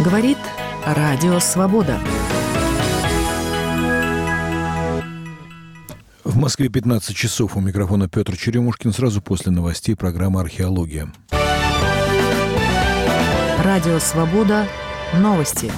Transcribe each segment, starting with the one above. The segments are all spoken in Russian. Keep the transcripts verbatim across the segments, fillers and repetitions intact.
Говорит Радио Свобода. В Москве пятнадцать часов. У микрофона Петр Черемушкин. Сразу после новостей программа «Археология». Радио Свобода. Новости.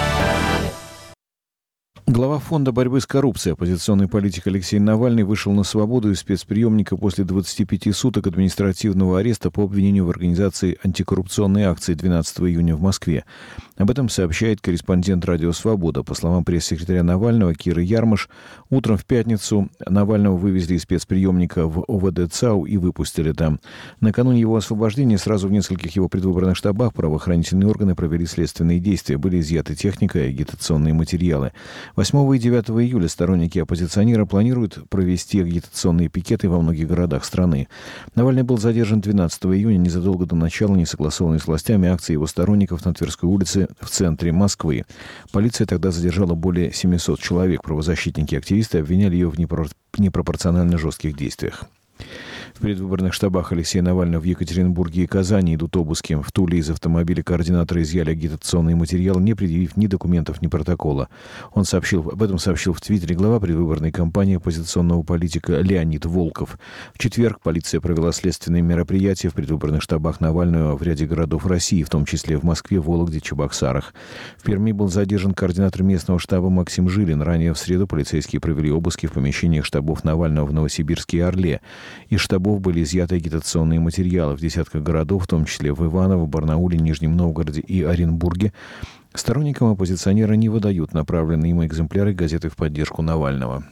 Глава Фонда борьбы с коррупцией, оппозиционный политик Алексей Навальный вышел на свободу из спецприемника после двадцати пяти суток административного ареста по обвинению в организации антикоррупционной акции двенадцатого июня в Москве. Об этом сообщает корреспондент «Радио Свобода». По словам пресс-секретаря Навального Киры Ярмаш, утром в пятницу Навального вывезли из спецприемника в о вэ дэ ЦАУ и выпустили там. Накануне его освобождения сразу в нескольких его предвыборных штабах правоохранительные органы провели следственные действия. Были изъяты техника и агитационные материалы. восьмого и девятого июля сторонники оппозиционера планируют провести агитационные пикеты во многих городах страны. Навальный был задержан двенадцатого июня, незадолго до начала несогласованной с властями акции его сторонников на Тверской улице в центре Москвы. Полиция тогда задержала более семисот человек. Правозащитники и активисты обвиняли ее в непро- непропорционально жестких действиях. В предвыборных штабах Алексея Навального в Екатеринбурге и Казани идут обыски. В Туле из автомобиля координаторы изъяли агитационные материалы, не предъявив ни документов, ни протокола. Он сообщил, об этом сообщил в Твиттере глава предвыборной кампании оппозиционного политика Леонид Волков. В четверг полиция провела следственные мероприятия в предвыборных штабах Навального в ряде городов России, в том числе в Москве, Вологде, Чебоксарах. В Перми был задержан координатор местного штаба Максим Жилин. Ранее в среду полицейские провели обыски в помещениях штабов Навального в Новосибирске и Орле. Из штабов были изъяты агитационные материалы в десятках городов, в том числе в Иваново, Барнауле, Нижнем Новгороде и Оренбурге. Сторонникам оппозиционера не выдают направленные им экземпляры газеты в поддержку Навального.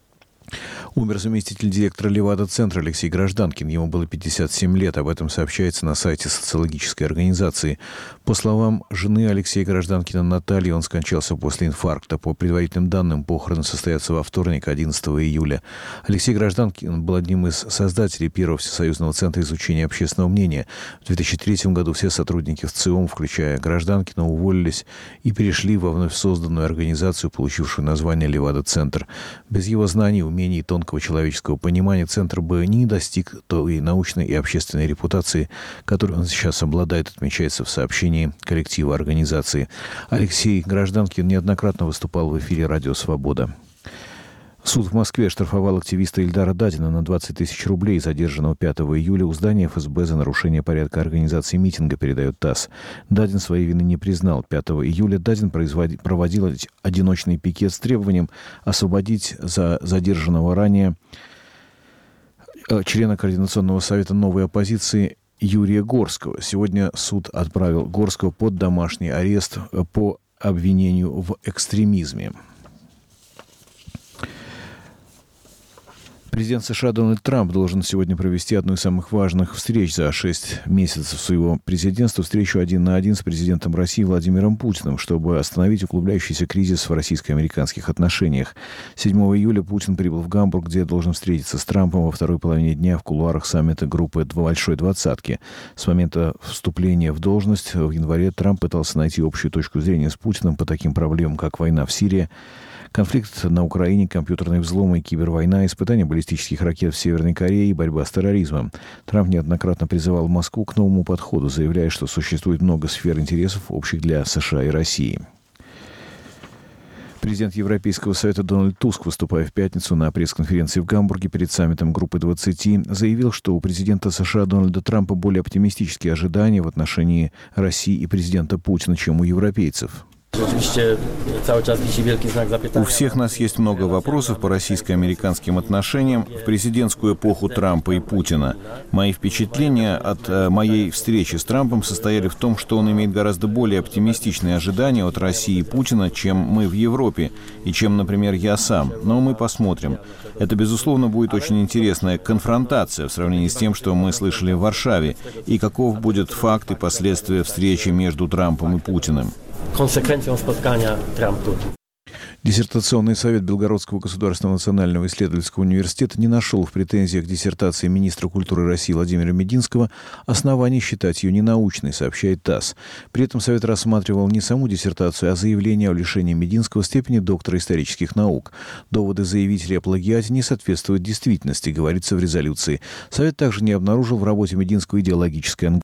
Умер заместитель директора Левада-центра Алексей Гражданкин. Ему было пятьдесят семь лет. Об этом сообщается на сайте социологической организации. По словам жены Алексея Гражданкина Натальи, он скончался после инфаркта. По предварительным данным, похороны состоятся во вторник, одиннадцатого июля. Алексей Гражданкин был одним из создателей первого всесоюзного центра изучения общественного мнения. В две тысячи третьем году все сотрудники в ЦИОМ, включая Гражданкина, уволились и перешли во вновь созданную организацию, получившую название Левада-центр. Без его знаний, умений и тонкого человеческого понимания Центр бы не достиг той научной и общественной репутации, которой он сейчас обладает, отмечается в сообщении коллектива организации. Алексей Гражданкин неоднократно выступал в эфире «Радио Свобода». Суд в Москве оштрафовал активиста Ильдара Дадина на двадцать тысяч рублей, задержанного пятого июля у здания эф эс бэ за нарушение порядка организации митинга, передает ТАСС. Дадин своей вины не признал. пятого июля Дадин производил, проводил одиночный пикет с требованием освободить за задержанного ранее члена Координационного совета новой оппозиции Юрия Горского. Сегодня суд отправил Горского под домашний арест по обвинению в экстремизме. Президент США Дональд Трамп должен сегодня провести одну из самых важных встреч за шесть месяцев своего президентства, встречу один на один с президентом России Владимиром Путиным, чтобы остановить углубляющийся кризис в российско-американских отношениях. седьмого июля Путин прибыл в Гамбург, где должен встретиться с Трампом во второй половине дня в кулуарах саммита группы «Большой двадцатки». С момента вступления в должность в январе Трамп пытался найти общую точку зрения с Путиным по таким проблемам, как война в Сирии, конфликт на Украине, компьютерные взломы и кибервойна, испытания баллистических ракет в Северной Корее и борьба с терроризмом. Трамп неоднократно призывал Москву к новому подходу, заявляя, что существует много сфер интересов, общих для США и России. Президент Европейского совета Дональд Туск, выступая в пятницу на пресс-конференции в Гамбурге перед саммитом группы двадцати, заявил, что у президента США Дональда Трампа более оптимистические ожидания в отношении России и президента Путина, чем у европейцев. У всех нас есть много вопросов по российско-американским отношениям в президентскую эпоху Трампа и Путина. Мои впечатления от э, моей встречи с Трампом состояли в том, что он имеет гораздо более оптимистичные ожидания от России и Путина, чем мы в Европе, и чем, например, я сам. Но мы посмотрим. Это, безусловно, будет очень интересная конфронтация в сравнении с тем, что мы слышали в Варшаве, и каков будет факт и последствия встречи между Трампом и Путиным. Konsekwencją spotkania Trump-Putin. Диссертационный совет Белгородского государственного национального исследовательского университета не нашел в претензиях к диссертации министра культуры России Владимира Мединского оснований считать ее ненаучной, сообщает ТАСС. При этом совет рассматривал не саму диссертацию, а заявление о лишении Мединского степени доктора исторических наук. Доводы заявителей о плагиате не соответствуют действительности, говорится в резолюции. Совет также не обнаружил в работе Мединского идеологической